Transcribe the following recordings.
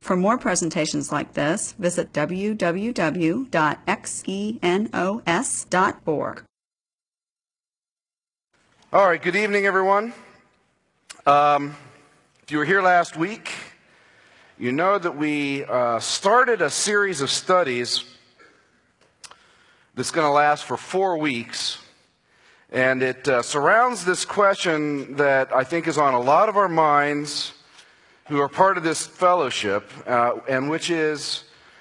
For more presentations like this, visit www.xenos.org. All right, good evening, everyone. If you were here last week, you know that we started a series of studies that's going to last for 4 weeks. And it surrounds this question that I think is on a lot of our minds who are part of this fellowship, and which is,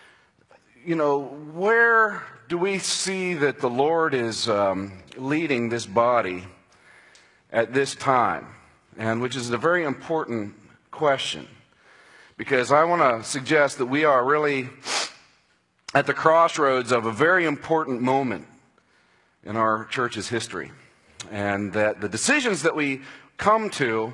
where do we see that the Lord is leading this body at this time? And which is a very important question, because I want to suggest that we are really at the crossroads of a very important moment in our church's history, and that the decisions that we come to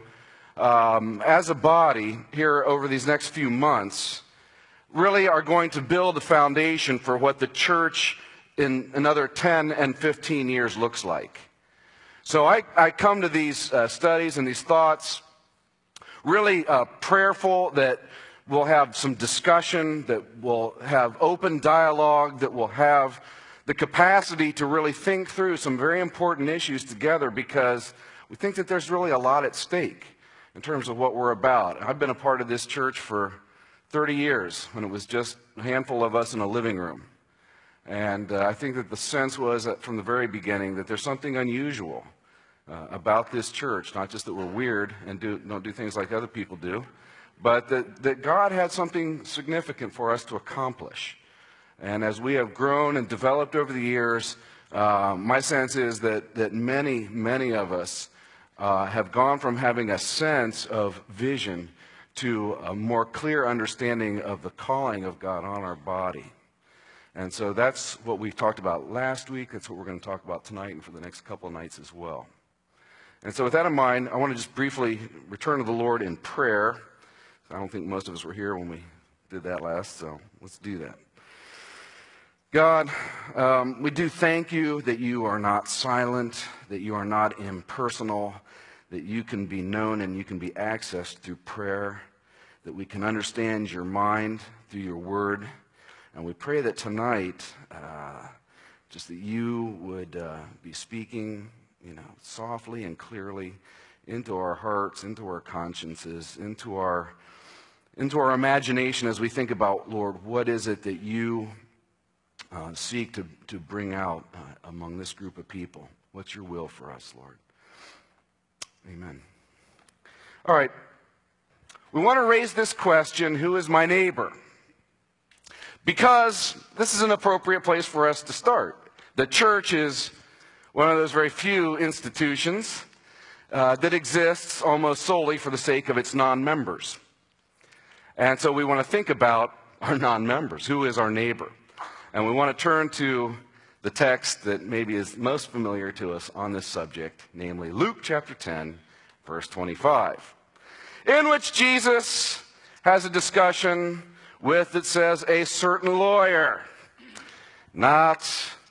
as a body here over these next few months really are going to build a foundation for what the church in another 10 and 15 years looks like. So I come to these studies and these thoughts really prayerful that we'll have some discussion, that we'll have open dialogue, that we'll have the capacity to really think through some very important issues together, because we think that there's really a lot at stake in terms of what we're about. I've been a part of this church for 30 years when it was just a handful of us in a living room. And I think that the sense was that from the very beginning that there's something unusual about this church, not just that we're weird and don't do things like other people do, but that God had something significant for us to accomplish. And as we have grown and developed over the years, my sense is that many, many of us have gone from having a sense of vision to a more clear understanding of the calling of God on our body. And so that's what we talked about last week. That's what we're going to talk about tonight and for the next couple of nights as well. And so with that in mind, I want to just briefly return to the Lord in prayer. I don't think most of us were here when we did that last, so let's do that. God, we do thank you that you are not silent, that you are not impersonal, that you can be known and you can be accessed through prayer, that we can understand your mind through your word. And we pray that tonight, just that you would be speaking, softly and clearly into our hearts, into our consciences, into our imagination as we think about, Lord, what is it that you seek to bring out among this group of people? What's your will for us, Lord? Amen. All right. We want to raise this question, who is my neighbor? Because this is an appropriate place for us to start. The church is one of those very few institutions that exists almost solely for the sake of its non-members. And so we want to think about our non-members. Who is our neighbor? And we want to turn to the text that maybe is most familiar to us on this subject, namely Luke chapter 10, verse 25, in which Jesus has a discussion with, it says, a certain lawyer, not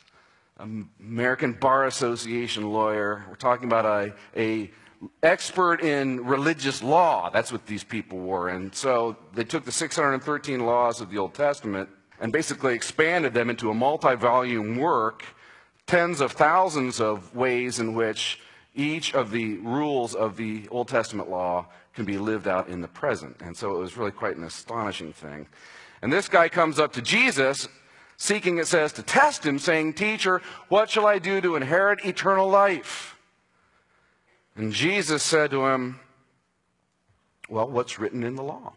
American Bar Association lawyer. We're talking about a expert in religious law. That's what these people were. And so they took the 613 laws of the Old Testament and basically expanded them into a multi-volume work, tens of thousands of ways in which each of the rules of the Old Testament law can be lived out in the present. And so it was really quite an astonishing thing. And this guy comes up to Jesus, seeking, it says, to test him, saying, "Teacher, what shall I do to inherit eternal life?" And Jesus said to him, "Well, what's written in the law?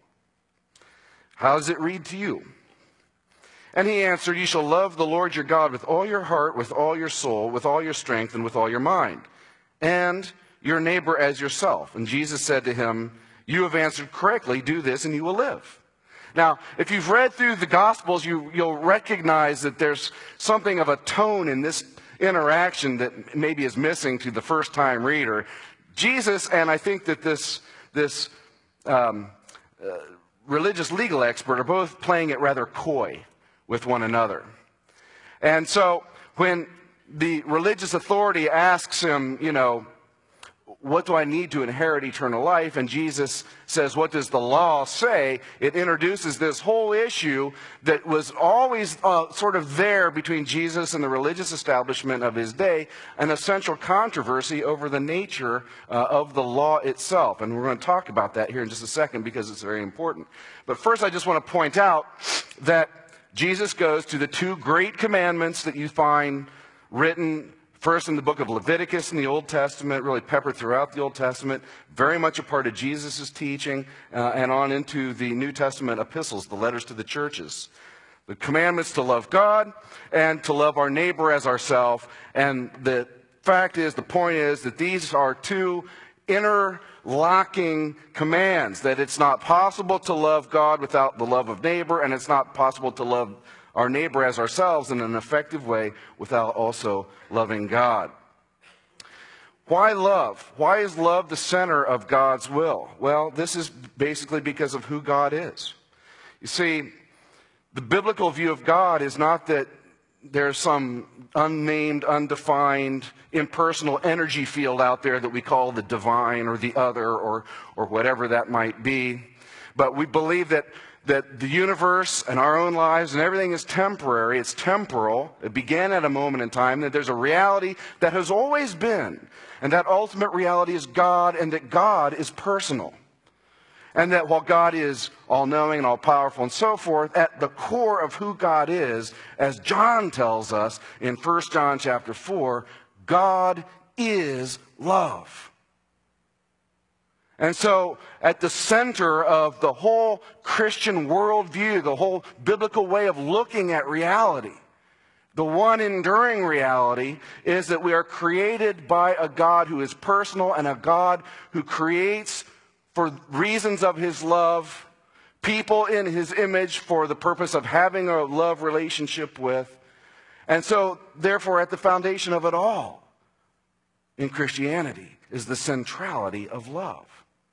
How does it read to you?" And he answered, "You shall love the Lord your God with all your heart, with all your soul, with all your strength, and with all your mind, and your neighbor as yourself." And Jesus said to him, "You have answered correctly. Do this and you will live." Now, if you've read through the Gospels, you'll recognize that there's something of a tone in this interaction that maybe is missing to the first-time reader. Jesus, and I think that this religious legal expert, are both playing it rather coy with one another. And so when the religious authority asks him, what do I need to inherit eternal life? And Jesus says, what does the law say? It introduces this whole issue that was always sort of there between Jesus and the religious establishment of his day, an essential controversy over the nature of the law itself. And we're going to talk about that here in just a second because it's very important. But first, I just want to point out that Jesus goes to the two great commandments that you find written first in the book of Leviticus in the Old Testament, really peppered throughout the Old Testament, very much a part of Jesus' teaching, and on into the New Testament epistles, the letters to the churches. The commandments to love God and to love our neighbor as ourselves. And the fact is, the point is that these are two interlocking commands, that it's not possible to love God without the love of neighbor, and it's not possible to love our neighbor as ourselves in an effective way without also loving God. Why love? Why is love the center of God's will? Well, this is basically because of who God is. You see, the biblical view of God is not that there's some unnamed, undefined, impersonal energy field out there that we call the divine or the other or whatever that might be. But we believe that the universe and our own lives and everything is temporary, it's temporal, it began at a moment in time, that there's a reality that has always been, and that ultimate reality is God, and that God is personal. And that while God is all-knowing and all-powerful and so forth, at the core of who God is, as John tells us in 1 John chapter 4, God is love. And so, at the center of the whole Christian worldview, the whole biblical way of looking at reality, the one enduring reality is that we are created by a God who is personal and a God who creates for reasons of his love, people in his image for the purpose of having a love relationship with. And so, therefore, at the foundation of it all in Christianity is the centrality of love.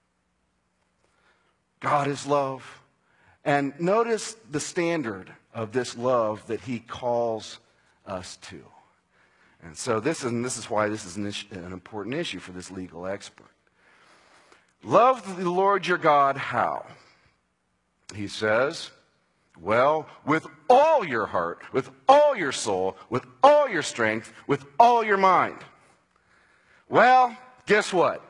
God is love. And notice the standard of this love that he calls us to. And so this is why this is an important issue for this legal expert. Love the Lord your God how? He says, well, with all your heart, with all your soul, with all your strength, with all your mind. Well, guess what?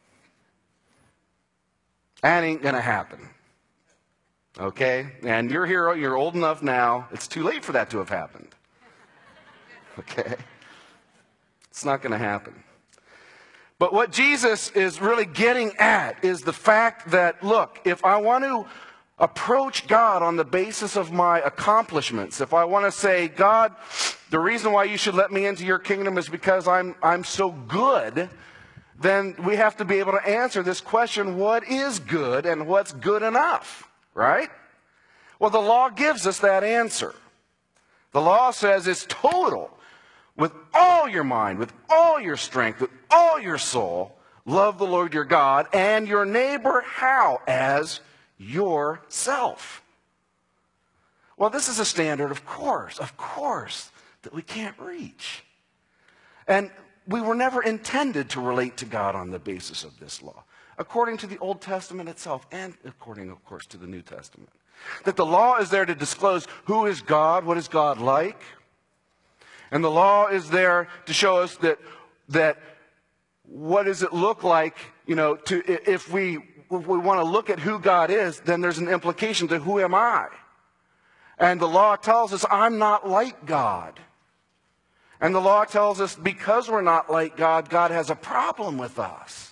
That ain't going to happen. Okay? And you're here, you're old enough now, it's too late for that to have happened. Okay? It's not going to happen. But what Jesus is really getting at is the fact that, look, if I want to approach God on the basis of my accomplishments, if I want to say, God, the reason why you should let me into your kingdom is because I'm so good, then we have to be able to answer this question, what is good and what's good enough, right? Well, the law gives us that answer. The law says it's total. With all your mind, with all your strength, with all your soul, love the Lord your God and your neighbor how? As yourself. Well, this is a standard, of course, that we can't reach. And we were never intended to relate to God on the basis of this law, according to the Old Testament itself and according, of course, to the New Testament. That the law is there to disclose who is God, what is God like. And the law is there to show us that what does it look like, if we want to look at who God is, then there's an implication to who am I? And the law tells us I'm not like God. And the law tells us because we're not like God, God has a problem with us.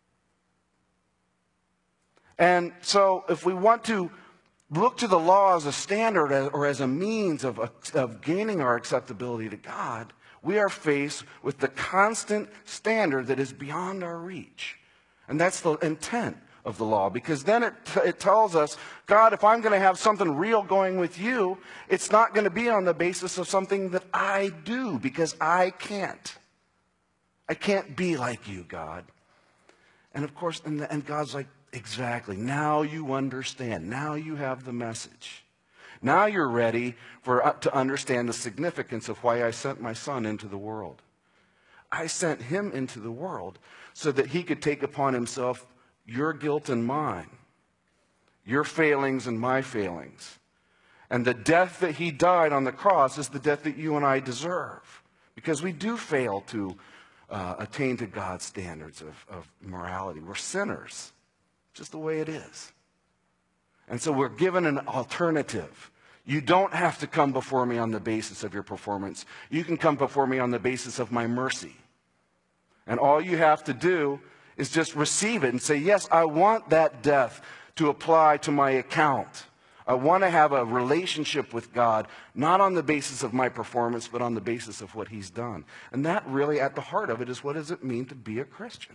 And so if we want to look to the law as a standard or as a means of gaining our acceptability to God, we are faced with the constant standard that is beyond our reach. And that's the intent of the law, because then it tells us, God, if I'm going to have something real going with you, it's not going to be on the basis of something that I do, because I can't. I can't be like you, God. And of course, and God's like, exactly. Now you understand. Now you have the message. Now you're ready to understand the significance of why I sent my son into the world. I sent him into the world so that he could take upon himself your guilt and mine, your failings and my failings. And the death that he died on the cross is the death that you and I deserve, because we do fail to attain to God's standards of morality. We're sinners, just the way it is. And so we're given an alternative. You don't have to come before me on the basis of your performance. You can come before me on the basis of my mercy. And all you have to do is just receive it and say, yes, I want that death to apply to my account. I want to have a relationship with God, not on the basis of my performance, but on the basis of what he's done. And that really, at the heart of it, is what does it mean to be a Christian?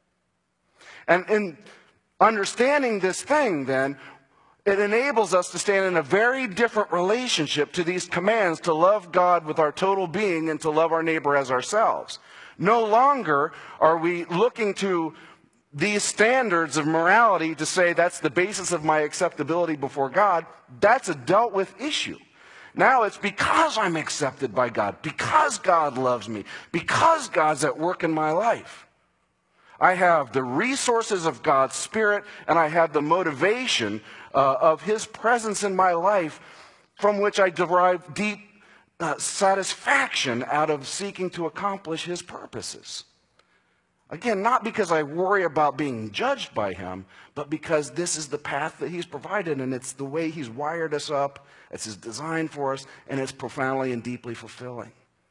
And in understanding this thing, then, it enables us to stand in a very different relationship to these commands to love God with our total being and to love our neighbor as ourselves. No longer are we looking to these standards of morality to say that's the basis of my acceptability before God. That's a dealt with issue. Now it's because I'm accepted by God, because God loves me, because God's at work in my life. I have the resources of God's Spirit, and I have the motivation of his presence in my life, from which I derive deep satisfaction out of seeking to accomplish his purposes. Again, not because I worry about being judged by him, but because this is the path that he's provided, and it's the way he's wired us up, it's his design for us, and it's profoundly and deeply fulfilling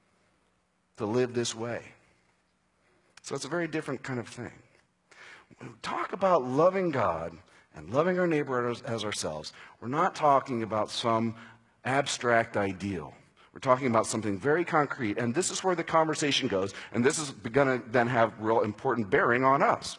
to live this way. So it's a very different kind of thing. When we talk about loving God and loving our neighbor as ourselves, we're not talking about some abstract ideal. We're talking about something very concrete, and this is where the conversation goes, and this is going to then have real important bearing on us.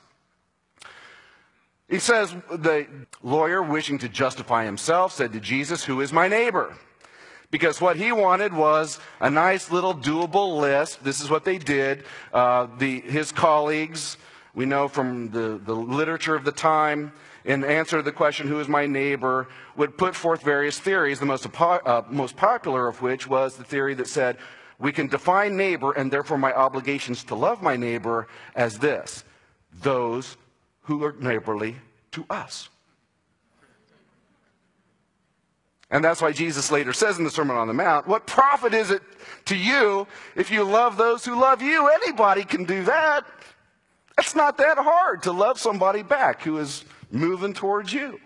He says, the lawyer, wishing to justify himself, said to Jesus, "Who is my neighbor?" Because what he wanted was a nice little doable list. This is what they did. His colleagues, we know from the literature of the time, in answer to the question, who is my neighbor, would put forth various theories, the most popular of which was the theory that said, we can define neighbor, and therefore my obligations to love my neighbor as this: those who are neighborly to us. And that's why Jesus later says in the Sermon on the Mount, what profit is it to you if you love those who love you? Anybody can do that. It's not that hard to love somebody back who is moving towards you.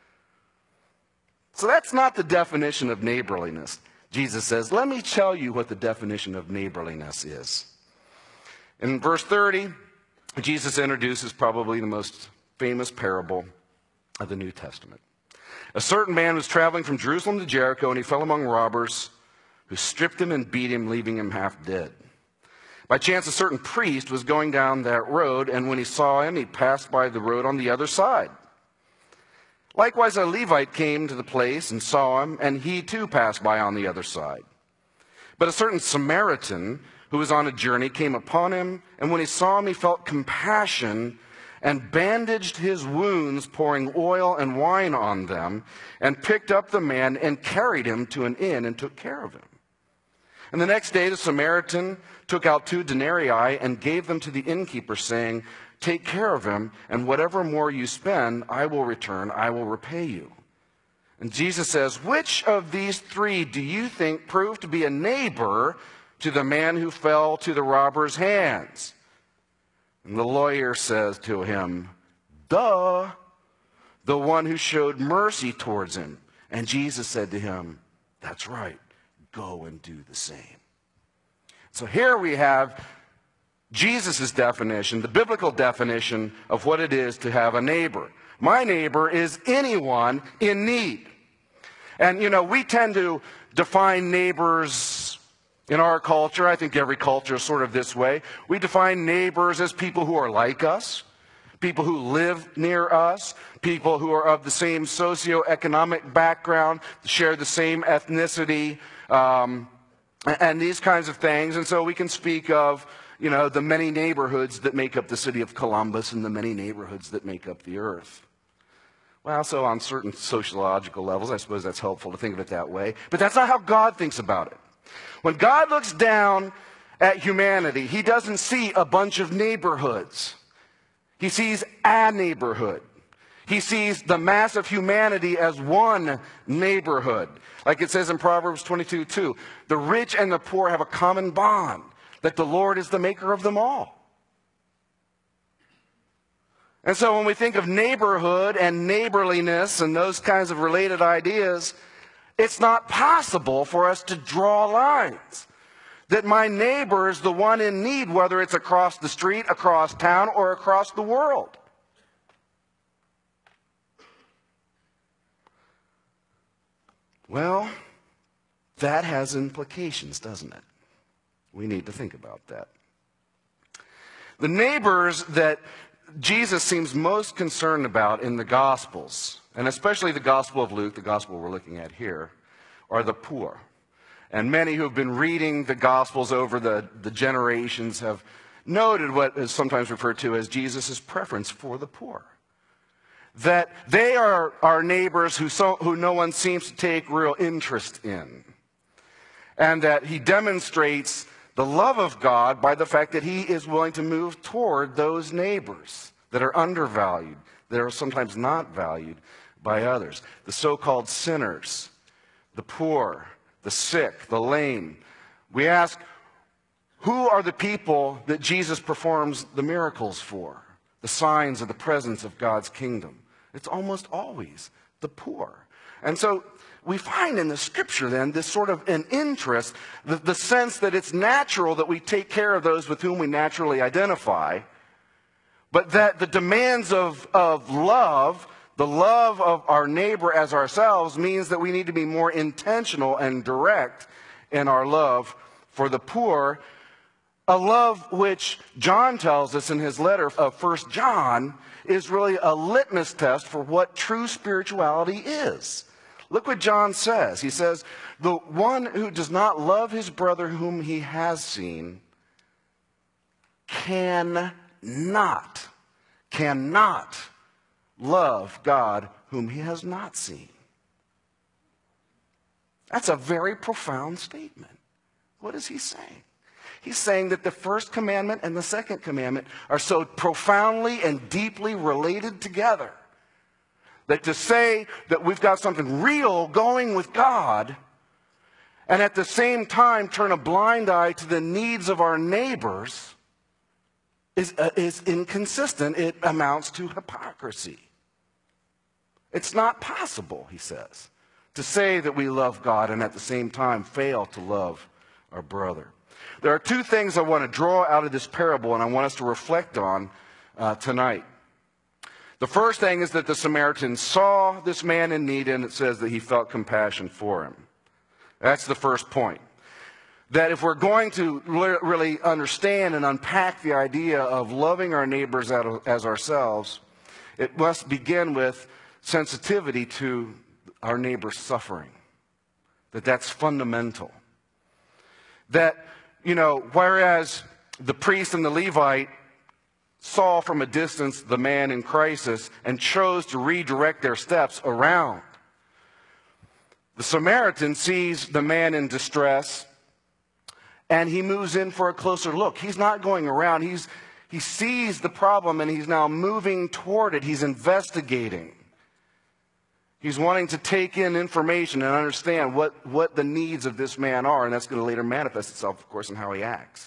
So that's not the definition of neighborliness. Jesus says, let me tell you what the definition of neighborliness is. In verse 30, Jesus introduces probably the most famous parable of the New Testament. A certain man was traveling from Jerusalem to Jericho, and he fell among robbers who stripped him and beat him, leaving him half dead. By chance, a certain priest was going down that road, and when he saw him, he passed by the road on the other side. Likewise, a Levite came to the place and saw him, and he too passed by on the other side. But a certain Samaritan who was on a journey came upon him, and when he saw him, he felt compassion and bandaged his wounds, pouring oil and wine on them, and picked up the man and carried him to an inn and took care of him. And the next day the Samaritan took out 2 denarii and gave them to the innkeeper, saying, take care of him, and whatever more you spend, I will return, I will repay you. And Jesus says, which of these 3 do you think proved to be a neighbor to the man who fell to the robber's hands? And the lawyer says to him, the one who showed mercy towards him. And Jesus said to him, that's right, go and do the same. So here we have Jesus' definition, the biblical definition of what it is to have a neighbor. My neighbor is anyone in need. And, we tend to define neighbors in our culture. I think every culture is sort of this way. We define neighbors as people who are like us, people who live near us, people who are of the same socioeconomic background, share the same ethnicity, and these kinds of things. And so we can speak of, the many neighborhoods that make up the city of Columbus and the many neighborhoods that make up the earth. Well, so on certain sociological levels, I suppose that's helpful to think of it that way. But that's not how God thinks about it. When God looks down at humanity. He doesn't see a bunch of neighborhoods. He sees a neighborhood. He sees the mass of humanity as one neighborhood. Like it says in Proverbs 22:2, the rich and the poor have a common bond, that the Lord is the maker of them all. And so when we think of neighborhood and neighborliness and those kinds of related ideas, it's not possible for us to draw lines. That my neighbor is the one in need, whether it's across the street, across town, or across the world. Well, that has implications, doesn't it? We need to think about that. The neighbors that Jesus seems most concerned about in the Gospels, and especially the Gospel of Luke, the Gospel we're looking at here, are the poor. And many who have been reading the Gospels over the generations have noted what is sometimes referred to as Jesus' preference for the poor. That they are our neighbors who no one seems to take real interest in. And that he demonstrates the love of God by the fact that he is willing to move toward those neighbors that are undervalued, that are sometimes not valued by others. The so-called sinners, the poor, the sick, the lame. We ask, who are the people that Jesus performs the miracles for? The signs of the presence of God's kingdom. It's almost always the poor. And so we find in the scripture then this sort of an interest, the sense that it's natural that we take care of those with whom we naturally identify, but that the demands of love, the love of our neighbor as ourselves, means that we need to be more intentional and direct in our love for the poor, a love which John tells us in his letter of 1 John is really a litmus test for what true spirituality is. Look what John says. He says, the one who does not love his brother whom he has seen cannot love God whom he has not seen. That's a very profound statement. What is he saying? He's saying that the first commandment and the second commandment are so profoundly and deeply related together that to say that we've got something real going with God and at the same time turn a blind eye to the needs of our neighbors is inconsistent. It amounts to hypocrisy. It's not possible, he says, to say that we love God and at the same time fail to love our brother. There are two things I want to draw out of this parable and I want us to reflect on tonight. The first thing is that the Samaritan saw this man in need, and it says that he felt compassion for him. That's the first point. That if we're going to really understand and unpack the idea of loving our neighbors as ourselves, it must begin with sensitivity to our neighbor's suffering. That's fundamental. That, whereas the priest and the Levite saw from a distance the man in crisis and chose to redirect their steps around, the Samaritan sees the man in distress and he moves in for a closer look. He's not going around. He sees the problem and he's now moving toward it. He's investigating. He's wanting to take in information and understand what the needs of this man are, and that's going to later manifest itself, of course, in how he acts.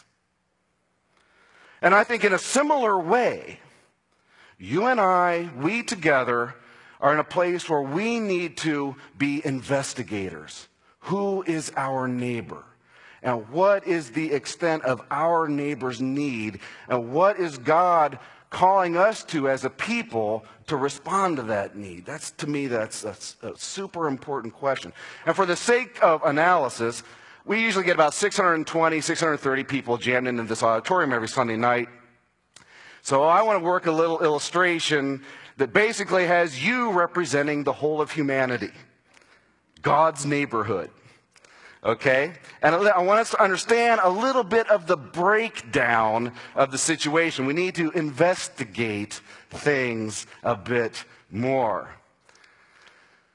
And I think in a similar way, you and I, we together, are in a place where we need to be investigators. Who is our neighbor? And what is the extent of our neighbor's need? And what is God calling us to as a people to respond to that need? To me, that's a super important question. And for the sake of analysis, we usually get about 620, 630 people jammed into this auditorium every Sunday night. So I want to work a little illustration that basically has you representing the whole of humanity, God's neighborhood. Okay? And I want us to understand a little bit of the breakdown of the situation. We need to investigate things a bit more.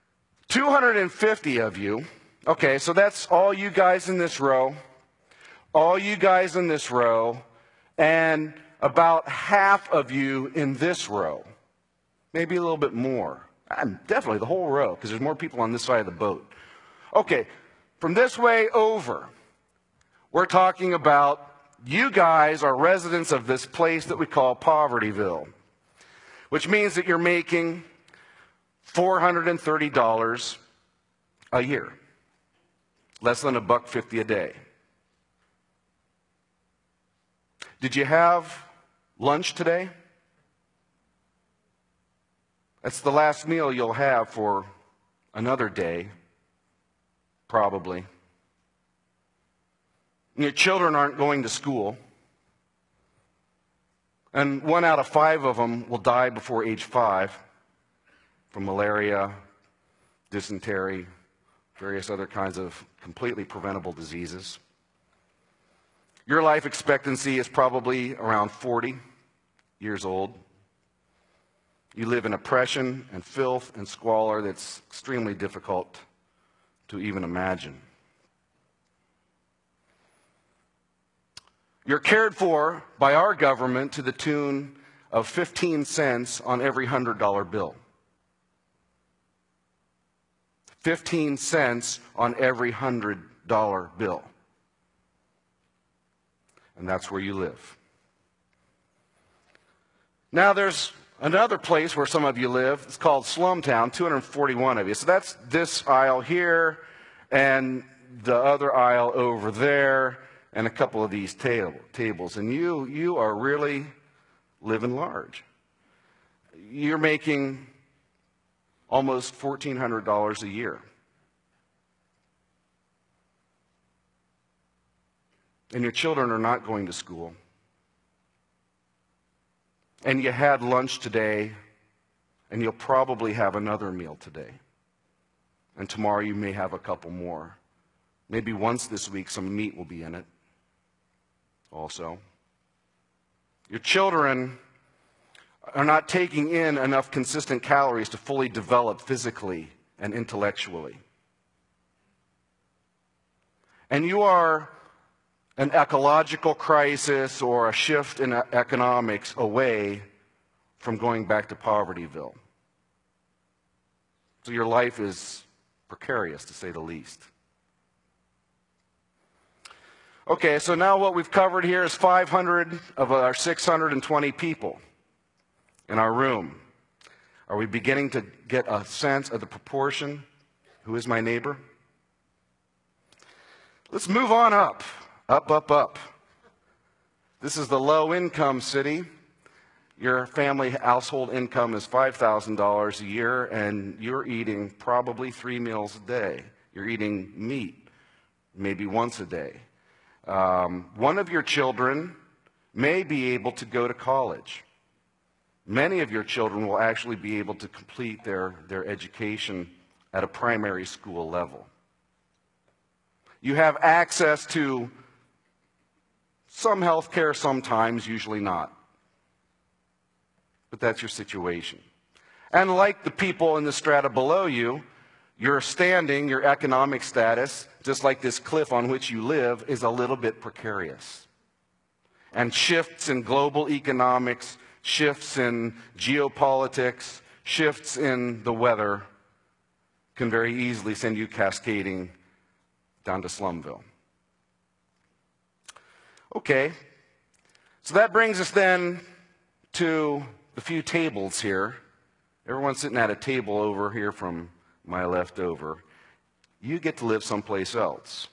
250 of you, okay, so that's all you guys in this row. all you guys in this row, and about half of you in this row. Maybe a little bit more. Definitely the whole row, because there's more people on this side of the boat. Okay, from this way over, we're talking about you guys are residents of this place that we call Povertyville, which means that you're making $430 a year, less than $1.50 a day. Did you have lunch today? That's the last meal you'll have for another day, probably. And your children aren't going to school. And 1 out of 5 of them will die before age 5 from malaria, dysentery, various other kinds of completely preventable diseases. Your life expectancy is probably around 40 years old. You live in oppression and filth and squalor that's extremely difficult to even imagine. You're cared for by our government to the tune of 15 cents on every $100 bill. 15 cents on every $100 bill. And that's where you live. Now there's another place where some of you live. It's called Slumtown, 241 of you. So that's this aisle here and the other aisle over there and a couple of these tables. And you are really living large. You're making almost $1,400 a year. And your children are not going to school. And you had lunch today, and you'll probably have another meal today. And tomorrow you may have a couple more. Maybe once this week some meat will be in it also. Your children are not taking in enough consistent calories to fully develop physically and intellectually. And you are an ecological crisis or a shift in economics away from going back to Povertyville. So your life is precarious, to say the least. Okay, so now what we've covered here is 500 of our 620 people in our room. Are we beginning to get a sense of the proportion? Who is my neighbor? Let's move on up. Up. This is the low-income city. Your family household income is $5,000 a year, and you're eating probably 3 meals a day. You're eating meat maybe once a day. One of your children may be able to go to college. Many of your children will actually be able to complete their education at a primary school level. You have access to some health care sometimes, usually not. But that's your situation. And like the people in the strata below you, your standing, your economic status, just like this cliff on which you live, is a little bit precarious. And shifts in global economics, shifts in geopolitics, shifts in the weather can very easily send you cascading down to Slumville. Okay, so that brings us then to the few tables here. Everyone's sitting at a table over here from my left over. You get to live someplace else.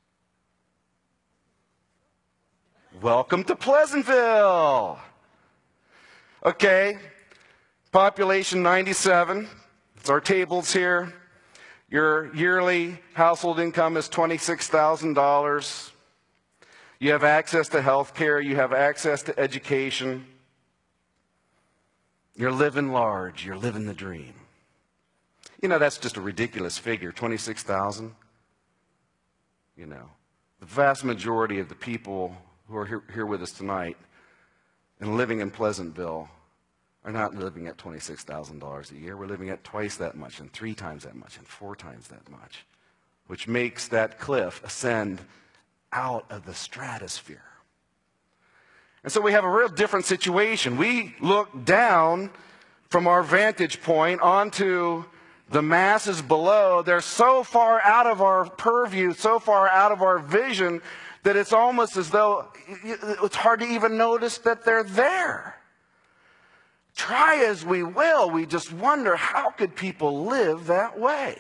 Welcome to Pleasantville. Okay, population 97. It's our tables here. Your yearly household income is $26,000. You have access to health care. You have access to education. You're living large. You're living the dream. You know, that's just a ridiculous figure, 26,000. You know, the vast majority of the people who are here with us tonight and living in Pleasantville are not living at $26,000 a year. We're living at twice that much and 3 times that much and 4 times that much, which makes that cliff ascend out of the stratosphere. And so we have a real different situation. We look down from our vantage point onto the masses below. They're so far out of our purview, so far out of our vision, that it's almost as though it's hard to even notice that they're there. Try as we will, we just wonder, how could people live that way?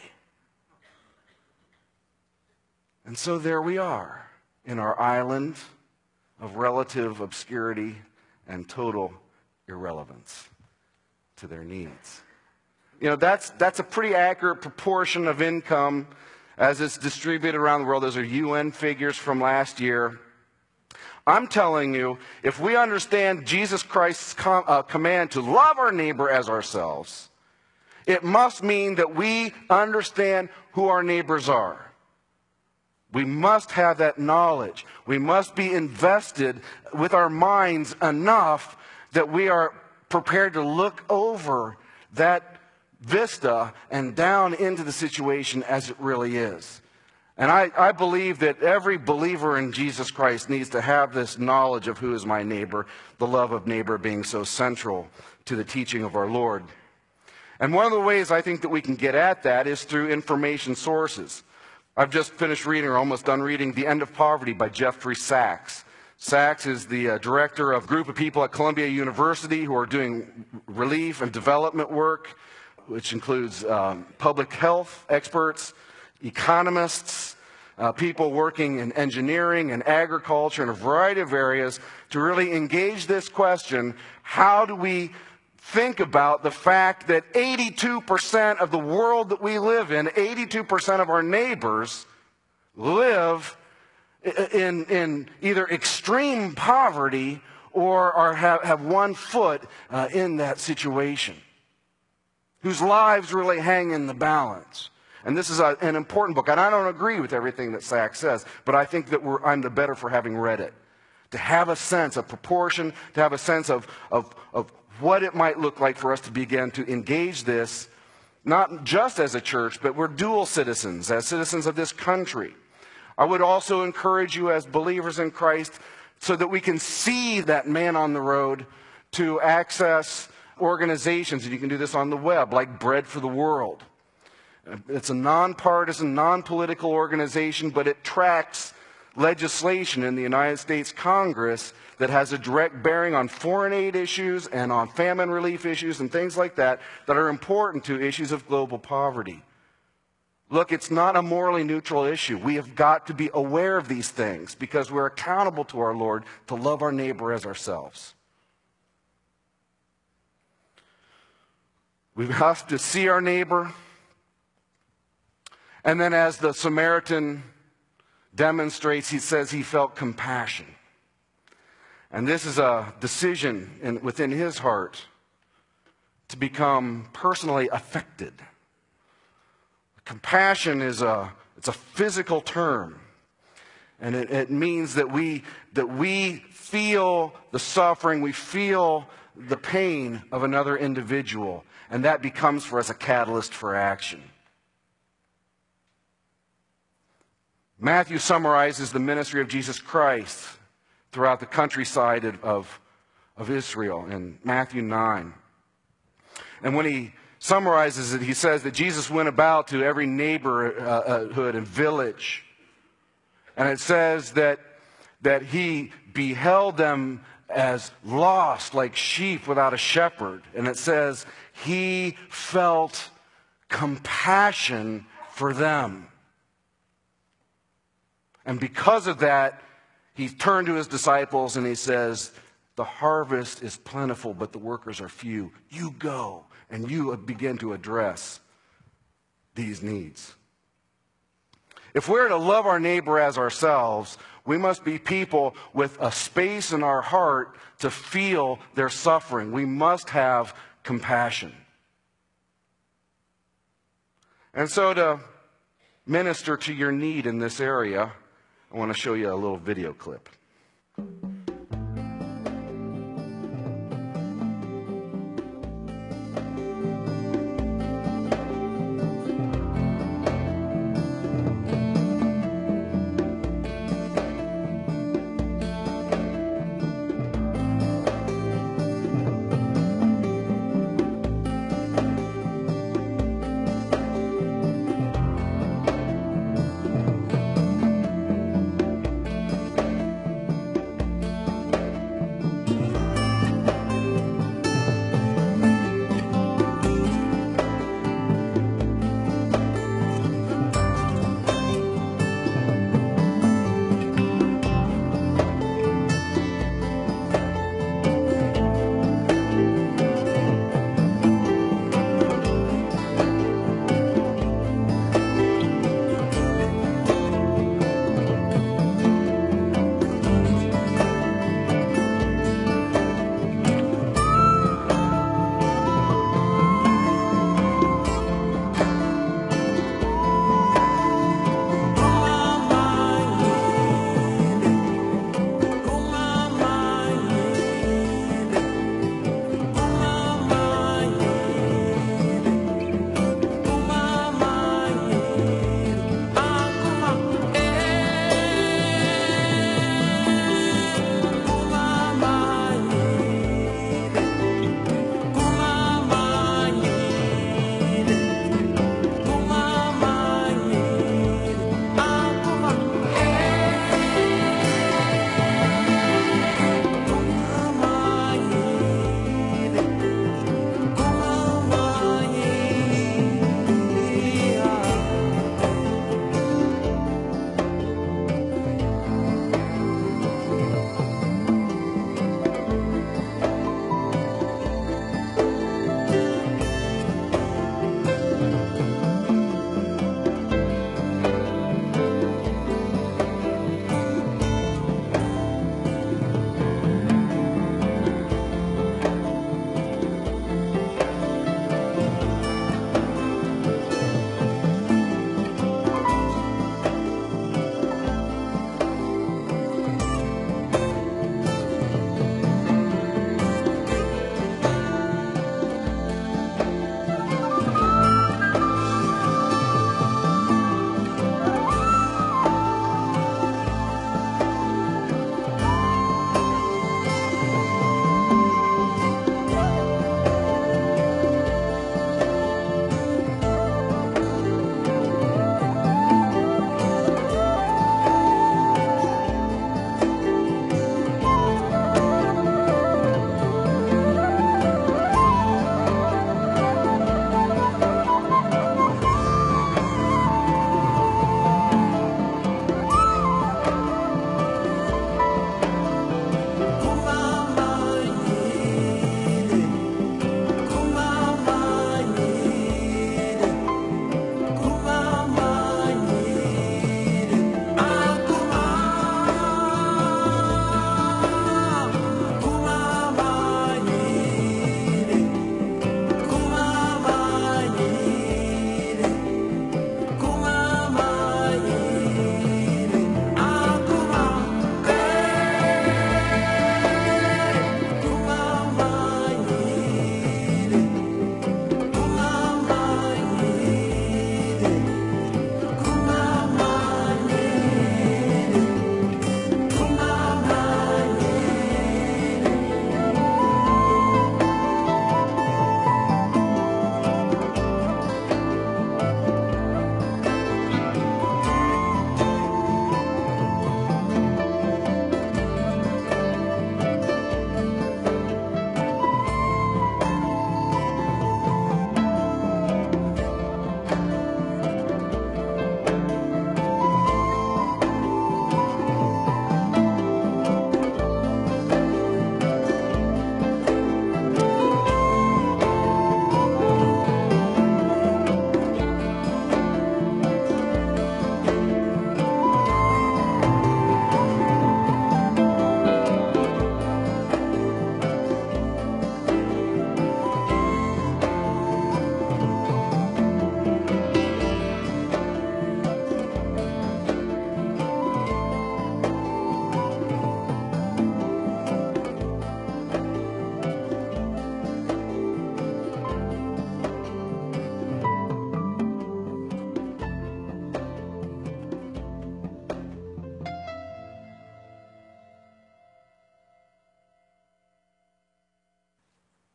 And so there we are in our island of relative obscurity and total irrelevance to their needs. You know, that's a pretty accurate proportion of income as it's distributed around the world. Those are UN figures from last year. I'm telling you, if we understand Jesus Christ's command to love our neighbor as ourselves, it must mean that we understand who our neighbors are. We must have that knowledge. We must be invested with our minds enough that we are prepared to look over that vista and down into the situation as it really is. And I believe that every believer in Jesus Christ needs to have this knowledge of who is my neighbor, the love of neighbor being so central to the teaching of our Lord. And one of the ways I think that we can get at that is through information sources. I've just finished reading, or almost done reading, The End of Poverty by Jeffrey Sachs. Sachs is the director of a group of people at Columbia University who are doing relief and development work, which includes public health experts, economists, people working in engineering and agriculture and a variety of areas to really engage this question: how do we think about the fact that 82% of the world that we live in, 82% of our neighbors live in either extreme poverty or have one foot in that situation, whose lives really hang in the balance. And this is an important book. And I don't agree with everything that Sachs says, but I think that I'm the better for having read it. To have a sense of proportion, to have a sense of what it might look like for us to begin to engage this, not just as a church, but we're dual citizens, as citizens of this country. I would also encourage you as believers in Christ, so that we can see that man on the road, to access organizations, and you can do this on the web, like Bread for the World. It's a nonpartisan, non-political organization, but it tracks legislation in the United States Congress that has a direct bearing on foreign aid issues and on famine relief issues and things like that that are important to issues of global poverty. Look, it's not a morally neutral issue. We have got to be aware of these things because we're accountable to our Lord to love our neighbor as ourselves. We have to see our neighbor. And then as the Samaritan demonstrates, he says he felt compassion. And this is a decision within his heart to become personally affected. Compassion is it's a physical term. And it means that we feel the suffering, we feel the pain of another individual. And that becomes for us a catalyst for action. Matthew summarizes the ministry of Jesus Christ throughout the countryside of Israel in Matthew 9. And when he summarizes it, he says that Jesus went about to every neighborhood and village. And it says that he beheld them as lost, like sheep without a shepherd. And it says he felt compassion for them. And because of that, he turned to his disciples and he says, the harvest is plentiful, but the workers are few. You go and you begin to address these needs. If we're to love our neighbor as ourselves, we must be people with a space in our heart to feel their suffering. We must have compassion. And so to minister to your need in this area, I want to show you a little video clip.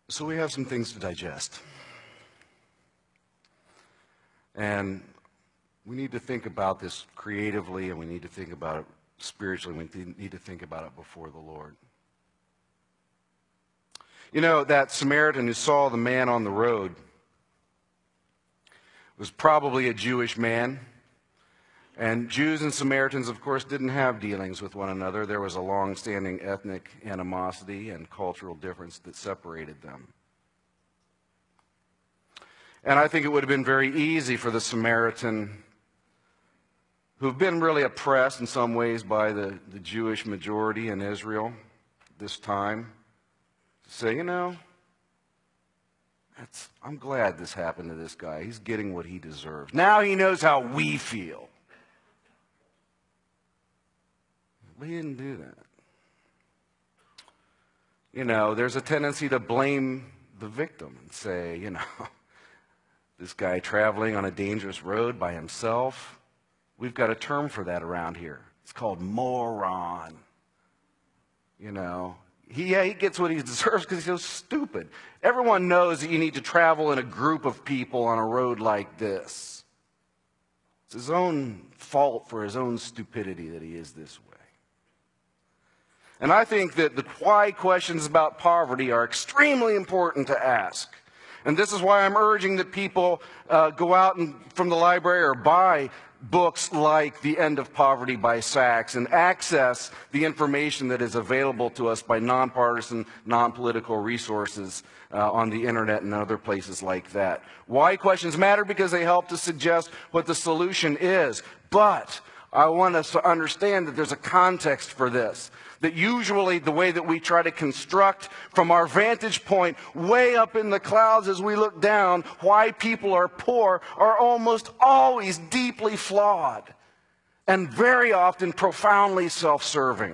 So we have some things to digest. And we need to think about this creatively, and we need to think about it spiritually. We need to think about it before the Lord. You know, that Samaritan who saw the man on the road was probably a Jewish man. And Jews and Samaritans, of course, didn't have dealings with one another. There was a long-standing ethnic animosity and cultural difference that separated them. And I think it would have been very easy for the Samaritan, who've been really oppressed in some ways by the Jewish majority in Israel this time, to say, you know, I'm glad this happened to this guy. He's getting what he deserves. Now he knows how we feel. But he didn't do that. You know, there's a tendency to blame the victim and say, you know, this guy traveling on a dangerous road by himself, we've got a term for that around here. It's called moron. You know, he gets what he deserves because he's so stupid. Everyone knows that you need to travel in a group of people on a road like this. It's his own fault for his own stupidity that he is this way. And I think that the why questions about poverty are extremely important to ask. And this is why I'm urging that people go out from the library or buy books like The End of Poverty by Sachs and access the information that is available to us by nonpartisan, non-political resources on the internet and other places like that. Why questions matter because they help to suggest what the solution is. But I want us to understand that there's a context for this. That usually the way that we try to construct from our vantage point way up in the clouds as we look down why people are poor are almost always deeply flawed and very often profoundly self-serving.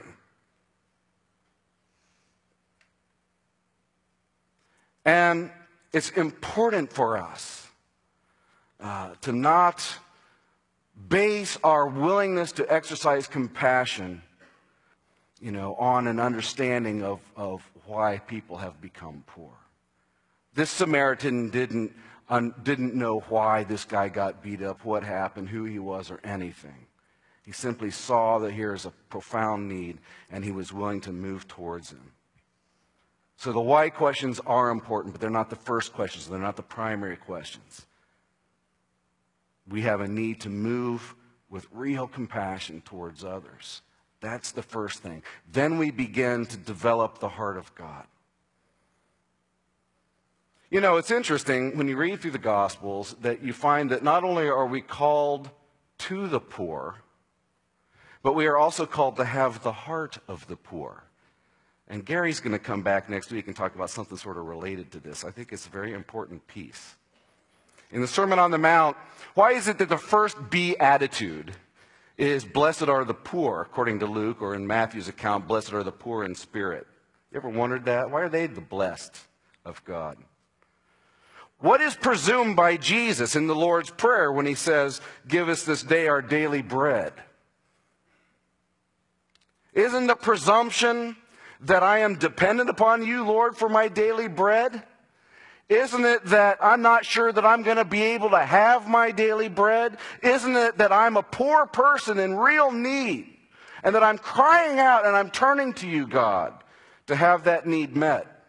And it's important for us to not base our willingness to exercise compassion, you know, on an understanding of why people have become poor. This Samaritan didn't know why this guy got beat up, what happened, who he was, or anything. He simply saw that here is a profound need, and he was willing to move towards him. So the why questions are important, but they're not the first questions. They're not the primary questions. We have a need to move with real compassion towards others. That's the first thing. Then we begin to develop the heart of God. You know, it's interesting when you read through the Gospels that you find that not only are we called to the poor, but we are also called to have the heart of the poor. And Gary's going to come back next week and talk about something sort of related to this. I think it's a very important piece. In the Sermon on the Mount, why is it that the first beatitude is blessed are the poor, according to Luke, or in Matthew's account, blessed are the poor in spirit? You ever wondered that? Why are they the blessed of God? What is presumed by Jesus in the Lord's Prayer when he says, give us this day our daily bread? Isn't the presumption that I am dependent upon you, Lord, for my daily bread? Isn't it that I'm not sure that I'm going to be able to have my daily bread? Isn't it that I'm a poor person in real need and that I'm crying out and I'm turning to you, God, to have that need met?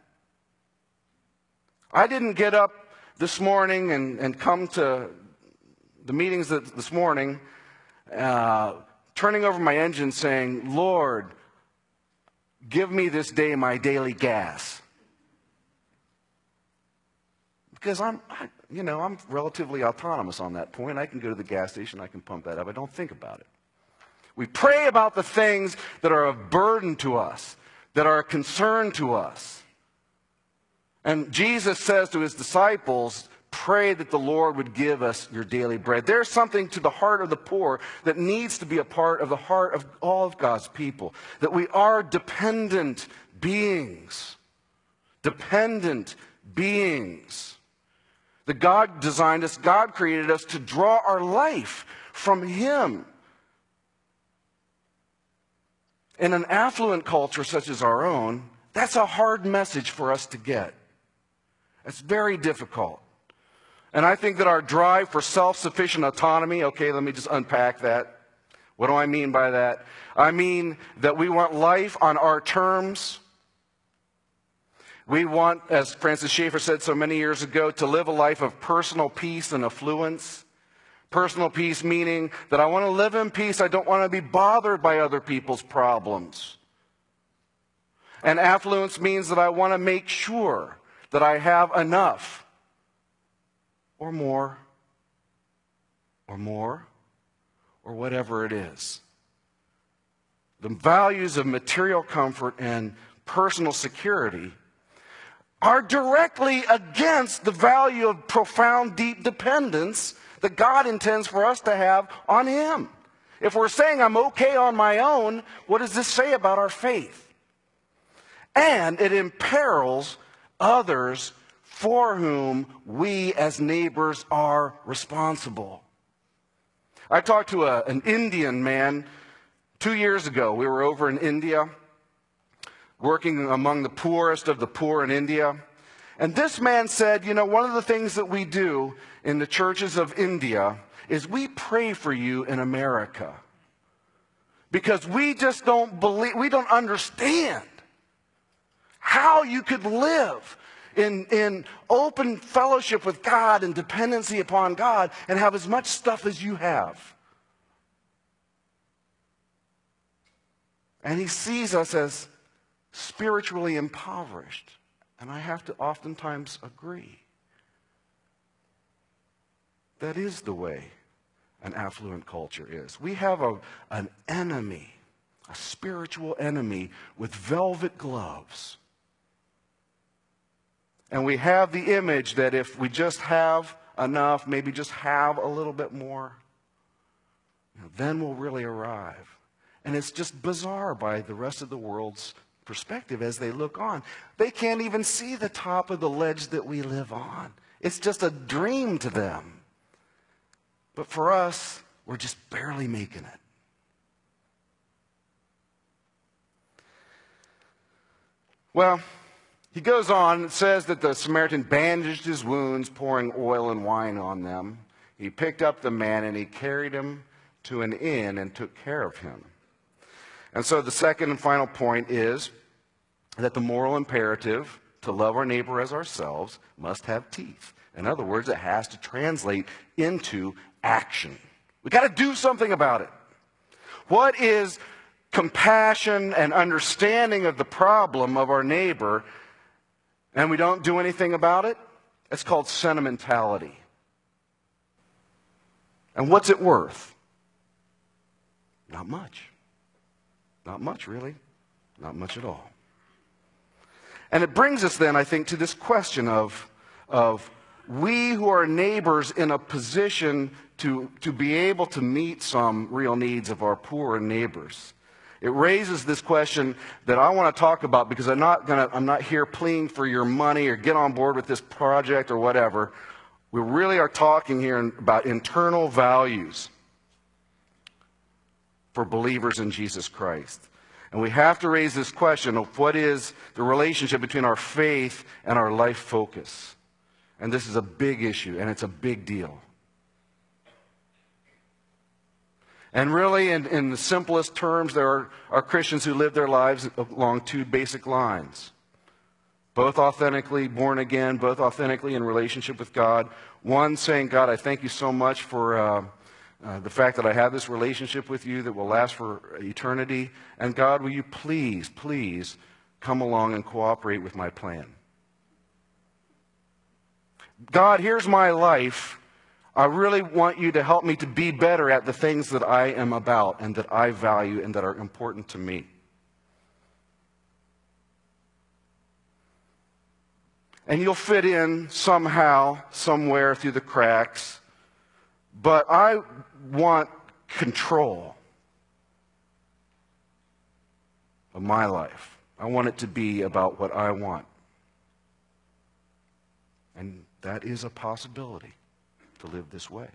I didn't get up this morning and come to the meetings this morning turning over my engine saying, Lord, give me this day my daily gas. Because I'm relatively autonomous on that point. I can go to the gas station, I can pump that up. I don't think about it. We pray about the things that are of burden to us, that are a concern to us. And Jesus says to his disciples, pray that the Lord would give us your daily bread. There's something to the heart of the poor that needs to be a part of the heart of all of God's people. That we are dependent beings. Dependent beings. That God designed us, God created us to draw our life from him. In an affluent culture such as our own, that's a hard message for us to get. It's very difficult. And I think that our drive for self-sufficient autonomy, okay, let me just unpack that. What do I mean by that? I mean that we want life on our terms. We want, as Francis Schaeffer said so many years ago, to live a life of personal peace and affluence. Personal peace meaning that I want to live in peace. I don't want to be bothered by other people's problems. And affluence means that I want to make sure that I have enough or more, or whatever it is. The values of material comfort and personal security are directly against the value of profound, deep dependence that God intends for us to have on Him. If we're saying I'm okay on my own, what does this say about our faith? And it imperils others for whom we as neighbors are responsible. I talked to an Indian man 2 years ago. We were over in India, working among the poorest of the poor in India. And this man said, you know, one of the things that we do in the churches of India is we pray for you in America. Because we just don't believe, we don't understand how you could live in open fellowship with God and dependency upon God and have as much stuff as you have. And he sees us as spiritually impoverished. And I have to oftentimes agree. That is the way an affluent culture is. We have an enemy, a spiritual enemy with velvet gloves. And we have the image that if we just have enough, maybe just have a little bit more, then we'll really arrive. And it's just bizarre by the rest of the world's perspective as they look on. They can't even see the top of the ledge that we live on. It's just a dream to them. But for us, we're just barely making it. Well, he goes on and says that the Samaritan bandaged his wounds, pouring oil and wine on them. He picked up the man and he carried him to an inn and took care of him. And so the second and final point is that the moral imperative to love our neighbor as ourselves must have teeth. In other words, it has to translate into action. We've got to do something about it. What is compassion and understanding of the problem of our neighbor and we don't do anything about it? It's called sentimentality. And what's it worth? Not much. Not much, really. Not much at all. And it brings us then, I think, to this question of we who are neighbors in a position to be able to meet some real needs of our poorer neighbors. It raises this question that I want to talk about because I'm not here pleading for your money or get on board with this project or whatever. We really are talking here about internal values for believers in Jesus Christ. And we have to raise this question of what is the relationship between our faith and our life focus. And this is a big issue, and it's a big deal. And really, in the simplest terms, there are Christians who live their lives along two basic lines. Both authentically born again, both authentically in relationship with God. One saying, God, I thank you so much for the fact that I have this relationship with you that will last for eternity. And God, will you please, please come along and cooperate with my plan? God, here's my life. I really want you to help me to be better at the things that I am about and that I value and that are important to me. And you'll fit in somehow, somewhere through the cracks. But I want control of my life. I want it to be about what I want. And that is a possibility to live this way.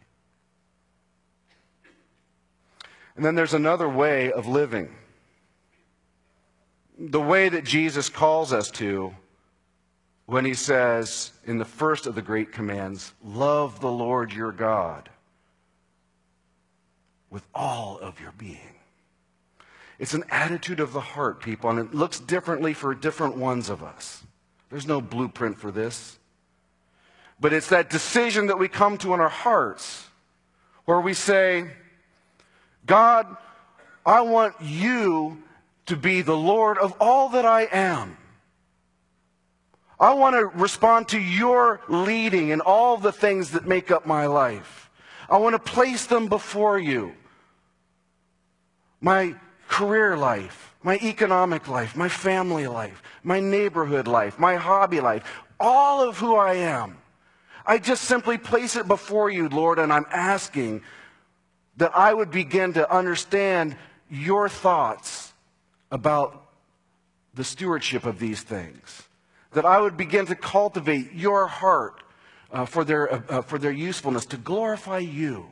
And then there's another way of living. The way that Jesus calls us to when he says in the first of the great commands, love the Lord your God with all of your being. It's an attitude of the heart, people, and it looks differently for different ones of us. There's no blueprint for this. But it's that decision that we come to in our hearts where we say, God, I want you to be the Lord of all that I am. I want to respond to your leading in all the things that make up my life. I want to place them before you. My career life, my economic life, my family life, my neighborhood life, my hobby life, all of who I am. I just simply place it before you, Lord, and I'm asking that I would begin to understand your thoughts about the stewardship of these things. That I would begin to cultivate your heart for their usefulness, to glorify you.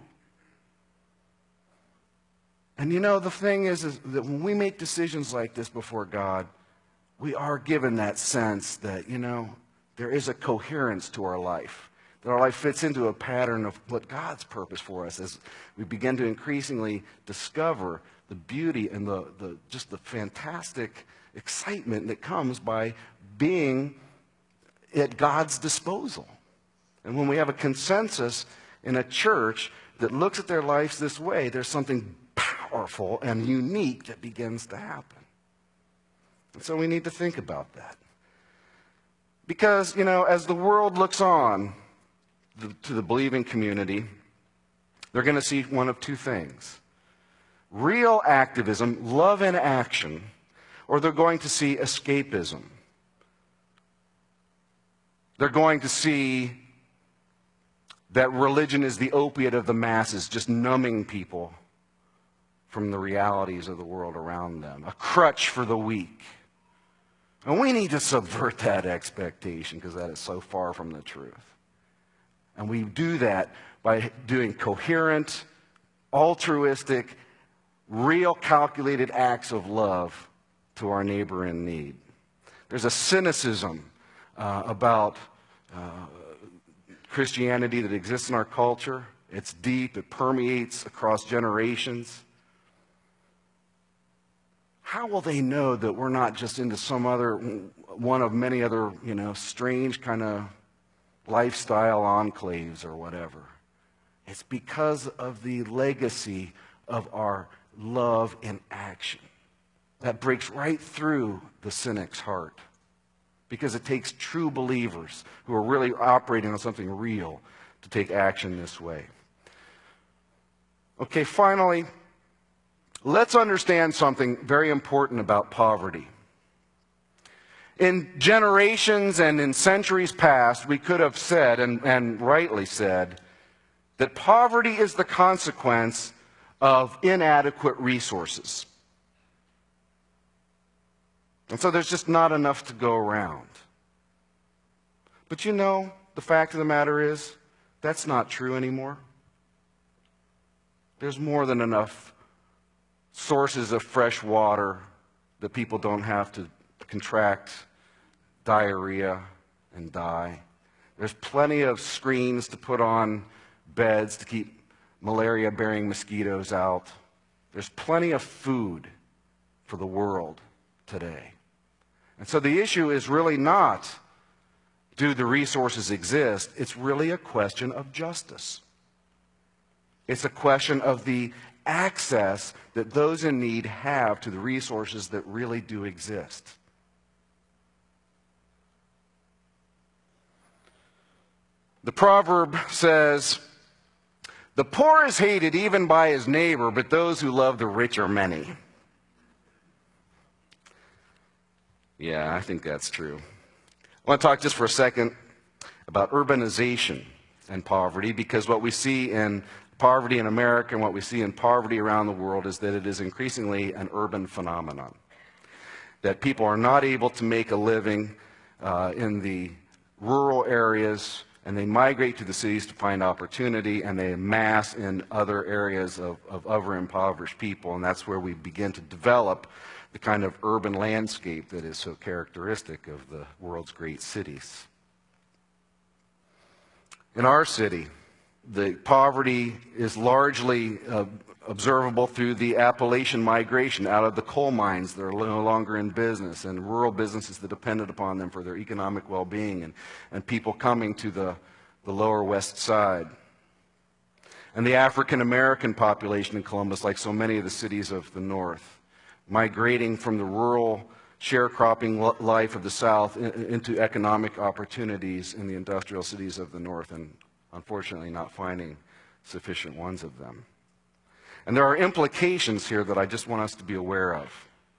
And you know, the thing is that when we make decisions like this before God, we are given that sense that, you know, there is a coherence to our life. That our life fits into a pattern of what God's purpose for us as we begin to increasingly discover the beauty and just the fantastic excitement that comes by being at God's disposal. And when we have a consensus in a church that looks at their lives this way, there's something powerful and unique that begins to happen. And so we need to think about that. Because, you know, as the world looks on to the believing community, they're going to see one of two things. Real activism, love in action, or they're going to see escapism. They're going to see that religion is the opiate of the masses, just numbing people from the realities of the world around them, a crutch for the weak. And we need to subvert that expectation because that is so far from the truth. And we do that by doing coherent, altruistic, real calculated acts of love to our neighbor in need. There's a cynicism about Christianity that exists in our culture. It's deep. It permeates across generations. How will they know that we're not just into some other one of many other, you know, strange kind of lifestyle enclaves or whatever? It's because of the legacy of our love in action. That breaks right through the cynic's heart. Because it takes true believers who are really operating on something real to take action this way. Okay, finally, let's understand something very important about poverty. In generations and in centuries past, we could have said, and rightly said, that poverty is the consequence of inadequate resources. And so there's just not enough to go around. But you know, the fact of the matter is, that's not true anymore. There's more than enough sources of fresh water that people don't have to contract diarrhea and die. There's plenty of screens to put on beds to keep malaria-bearing mosquitoes out. There's plenty of food for the world today. And so the issue is really not, do the resources exist? It's really a question of justice. It's a question of the access that those in need have to the resources that really do exist. The proverb says, "The poor is hated even by his neighbor, but those who love the rich are many." Yeah, I think that's true. I want to talk just for a second about urbanization and poverty, because what we see in poverty in America and what we see in poverty around the world is that it is increasingly an urban phenomenon. That people are not able to make a living in the rural areas and they migrate to the cities to find opportunity, and they amass in other areas of other impoverished people, and that's where we begin to develop the kind of urban landscape that is so characteristic of the world's great cities. In our city, the poverty is largely observable through the Appalachian migration out of the coal mines that are no longer in business, and rural businesses that depended upon them for their economic well-being, and people coming to the lower west side. And the African American population in Columbus, like so many of the cities of the north, migrating from the rural sharecropping life of the South into economic opportunities in the industrial cities of the north, and unfortunately not finding sufficient ones of them. And there are implications here that I just want us to be aware of.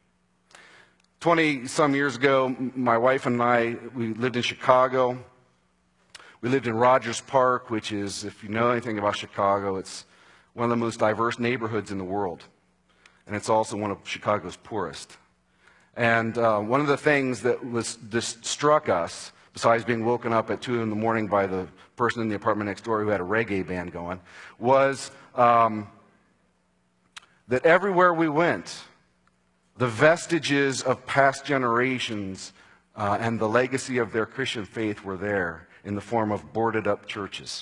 20-some years ago, my wife and I, we lived in Chicago. We lived in Rogers Park, which is, if you know anything about Chicago, it's one of the most diverse neighborhoods in the world. And it's also one of Chicago's poorest. And one of the things that just struck us, besides being woken up at 2 in the morning by the person in the apartment next door who had a reggae band going, was that everywhere we went, the vestiges of past generations and the legacy of their Christian faith were there in the form of boarded-up churches,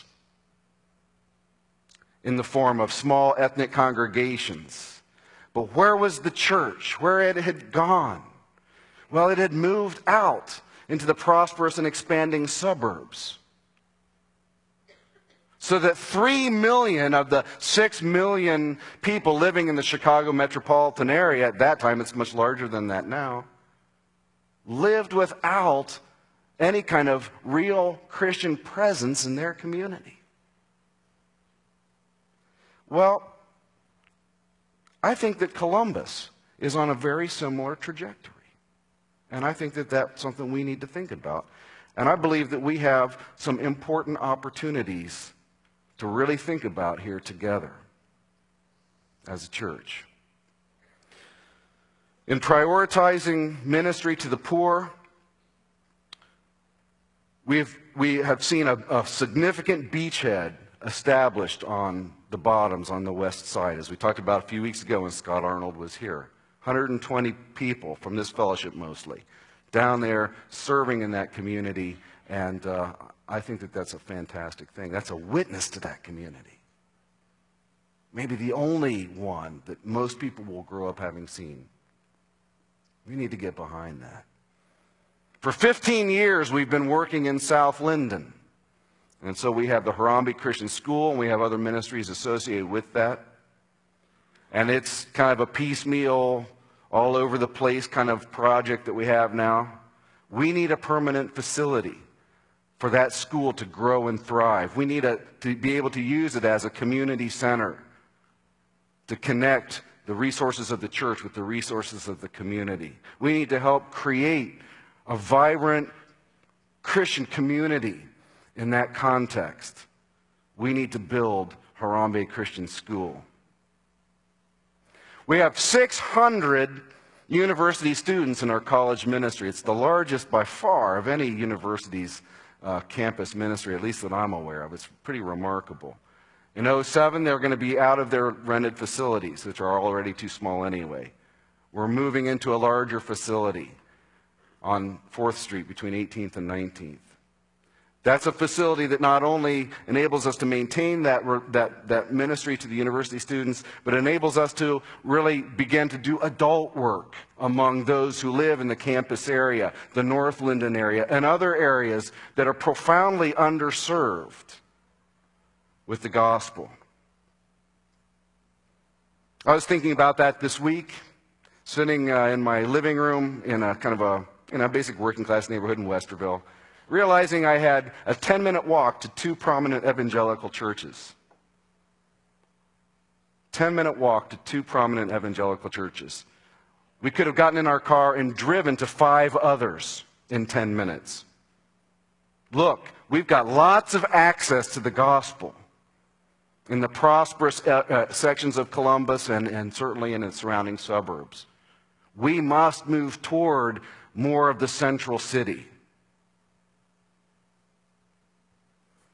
in the form of small ethnic congregations. But where was the church? Where it had gone? Well, it had moved out into the prosperous and expanding suburbs. So that 3 million of the 6 million people living in the Chicago metropolitan area, at that time, it's much larger than that now, lived without any kind of real Christian presence in their community. Well, I think that Columbus is on a very similar trajectory. And I think that that's something we need to think about. And I believe that we have some important opportunities to really think about here together as a church. In prioritizing ministry to the poor, we have seen a significant beachhead established on the bottoms on the west side, as we talked about a few weeks ago when Scott Arnold was here. 120 people from this fellowship mostly, down there serving in that community, and I think that that's a fantastic thing. That's a witness to that community. Maybe the only one that most people will grow up having seen. We need to get behind that. For 15 years, we've been working in South Linden. And so we have the Harambee Christian School, and we have other ministries associated with that. And it's kind of a piecemeal, all over the place kind of project that we have now. We need a permanent facility for that school to grow and thrive. We need to be able to use it as a community center to connect the resources of the church with the resources of the community. We need to help create a vibrant Christian community in that context. We need to build Harambee Christian School. We have 600 university students in our college ministry. It's the largest by far of any university's campus ministry, at least that I'm aware of. It's pretty remarkable. In 2007, they're going to be out of their rented facilities, which are already too small anyway. We're moving into a larger facility on 4th Street between 18th and 19th. That's a facility that not only enables us to maintain that ministry to the university students, but enables us to really begin to do adult work among those who live in the campus area, the North Linden area, and other areas that are profoundly underserved with the gospel. I was thinking about that this week, sitting in my living room in a kind of a basic working class neighborhood in Westerville, realizing I had a 10-minute walk to 2 prominent evangelical churches. 10-minute walk to 2 prominent evangelical churches. We could have gotten in our car and driven to 5 others in 10 minutes. Look, we've got lots of access to the gospel in the prosperous sections of Columbus and certainly in its surrounding suburbs. We must move toward more of the central city.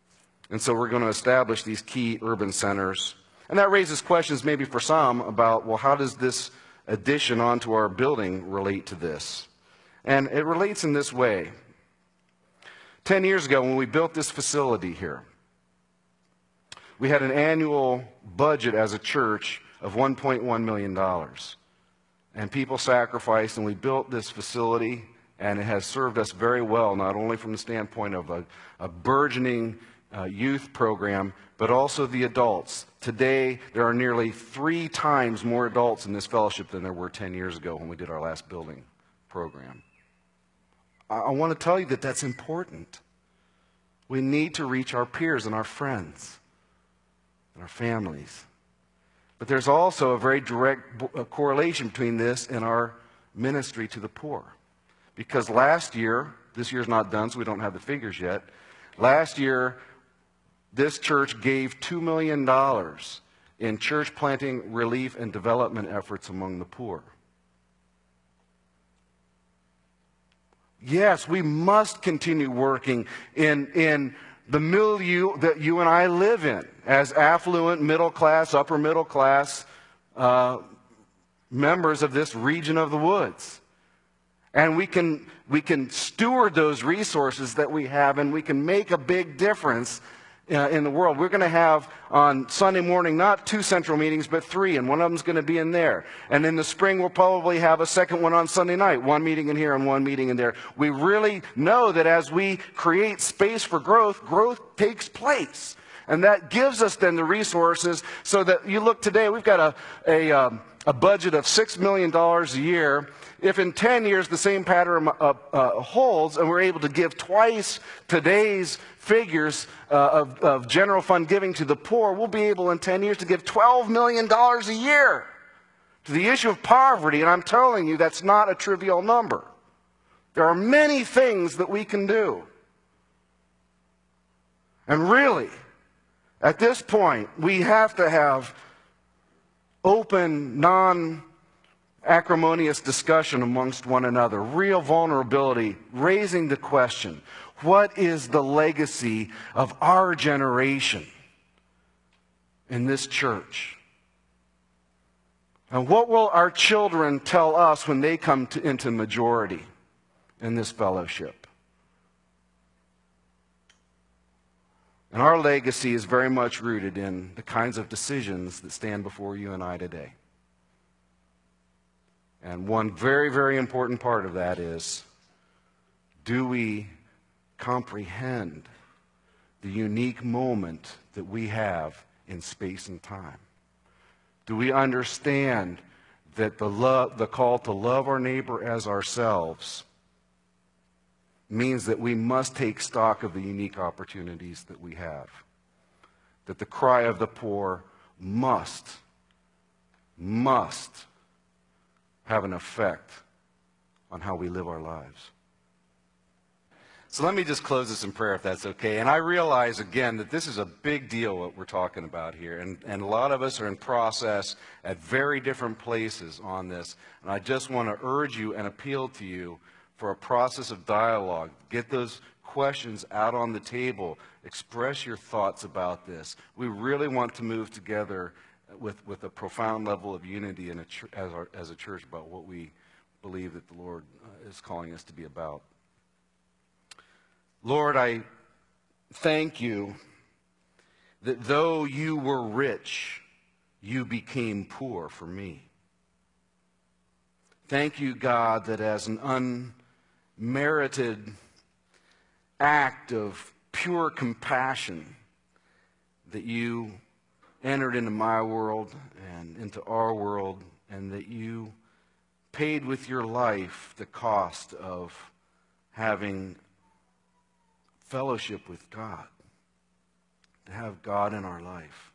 And so we're going to establish these key urban centers. And that raises questions maybe for some about, well, how does this addition onto our building relate to this? And it relates in this way. 10 years ago, when we built this facility here, we had an annual budget as a church of $1.1 million. And people sacrificed, and we built this facility, and it has served us very well, not only from the standpoint of a burgeoning youth program, but also the adults. Today, there are nearly 3 times more adults in this fellowship than there were 10 years ago when we did our last building program. I want to tell you that that's important. We need to reach our peers and our friends and our families. But there's also a very direct correlation between this and our ministry to the poor. Because last year, this year's not done, so we don't have the figures yet. Last year, this church gave $2 million in church planting, relief, and development efforts among the poor. Yes, we must continue working in the milieu that you and I live in as affluent, middle class, upper middle class members of this region of the woods. And we can steward those resources that we have, and we can make a big difference in the world. We're going to have on Sunday morning not 2 central meetings, but 3, and one of them's going to be in there. And in the spring, we'll probably have a second one on Sunday night, 1 meeting in here and 1 meeting in there. We really know that as we create space for growth, growth takes place. And that gives us then the resources so that you look today, we've got a budget of $6 million a year. If in 10 years the same pattern holds and we're able to give twice today's figures of general fund giving to the poor, we'll be able in 10 years to give $12 million a year to the issue of poverty. And I'm telling you, that's not a trivial number. There are many things that we can do. And really, at this point, we have to have open, non-acrimonious discussion amongst one another, real vulnerability, raising the question, what is the legacy of our generation in this church? And what will our children tell us when they come into majority in this fellowship? And our legacy is very much rooted in the kinds of decisions that stand before you and I today. And one very, very important part of that is, do we comprehend the unique moment that we have in space and time? Do we understand that the call to love our neighbor as ourselves means that we must take stock of the unique opportunities that we have? That the cry of the poor must have an effect on how we live our lives. So let me just close this in prayer, if that's okay. And I realize, again, that this is a big deal what we're talking about here. And a lot of us are in process at very different places on this. And I just want to urge you and appeal to you for a process of dialogue. Get those questions out on the table. Express your thoughts about this. We really want to move together with a profound level of unity as a church about what we believe that the Lord is calling us to be about. Lord, I thank you that though you were rich, you became poor for me. Thank you, God, that as an unmerited act of pure compassion, that you entered into my world and into our world, and that you paid with your life the cost of having fellowship with God, to have God in our life.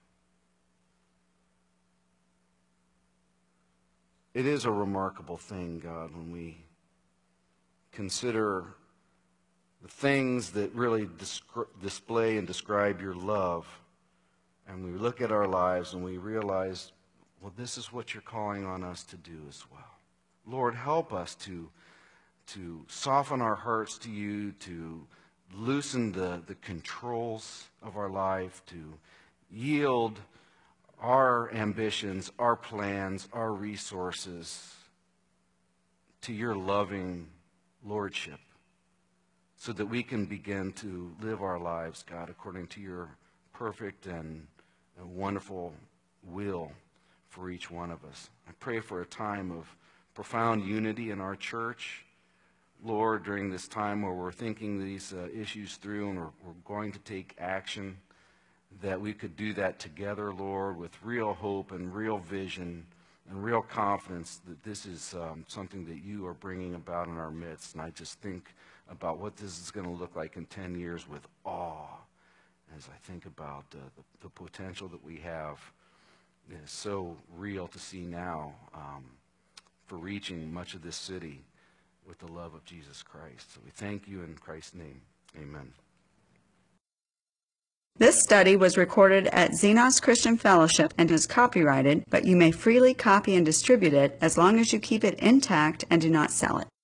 It is a remarkable thing, God, when we consider the things that really display and describe your love, and we look at our lives and we realize, well, this is what you're calling on us to do as well. Lord, help us to soften our hearts to you, to loosen the controls of our life, to yield our ambitions, our plans, our resources to your loving lordship, so that we can begin to live our lives, God, according to your perfect and wonderful will for each one of us. I pray for a time of profound unity in our church, Lord, during this time where we're thinking these issues through and we're going to take action, that we could do that together, Lord, with real hope and real vision and real confidence that this is something that you are bringing about in our midst. And I just think about what this is going to look like in 10 years with awe as I think about the potential that we have. It is so real to see now for reaching much of this city with the love of Jesus Christ. So we thank you in Christ's name. Amen. This study was recorded at Xenos Christian Fellowship and is copyrighted, but you may freely copy and distribute it as long as you keep it intact and do not sell it.